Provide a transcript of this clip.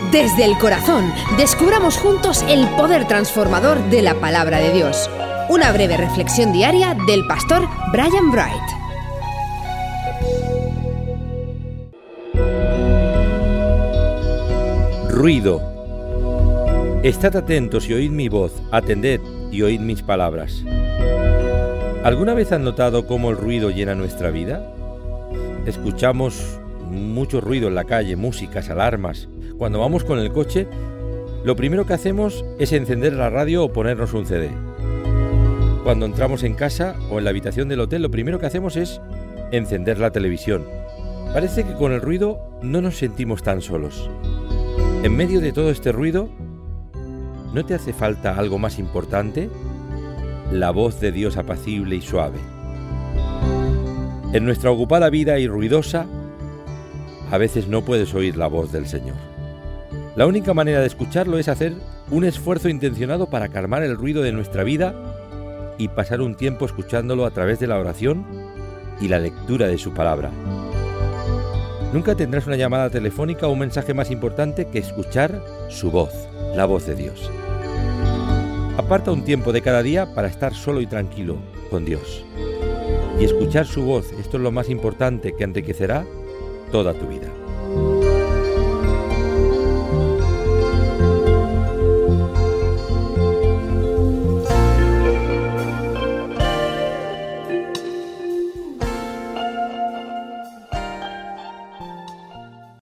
Desde el corazón, descubramos juntos el poder transformador de la palabra de Dios. Una breve reflexión diaria del pastor Brian Bright. Ruido. Estad atentos y oíd mi voz, atended y oíd mis palabras. ¿Alguna vez han notado cómo el ruido llena nuestra vida? Escuchamos mucho ruido en la calle, músicas, alarmas. Cuando vamos con el coche, lo primero que hacemos es encender la radio o ponernos un CD. Cuando entramos en casa o en la habitación del hotel, lo primero que hacemos es encender la televisión. Parece que con el ruido no nos sentimos tan solos. En medio de todo este ruido, ¿no te hace falta algo más importante? La voz de Dios apacible y suave. En nuestra ocupada vida y ruidosa, a veces no puedes oír la voz del Señor. La única manera de escucharlo es hacer un esfuerzo intencionado para calmar el ruido de nuestra vida y pasar un tiempo escuchándolo a través de la oración y la lectura de su palabra. Nunca tendrás una llamada telefónica o un mensaje más importante que escuchar su voz, la voz de Dios. Aparta un tiempo de cada día para estar solo y tranquilo con Dios. Y escuchar su voz, esto es lo más importante que enriquecerá toda tu vida.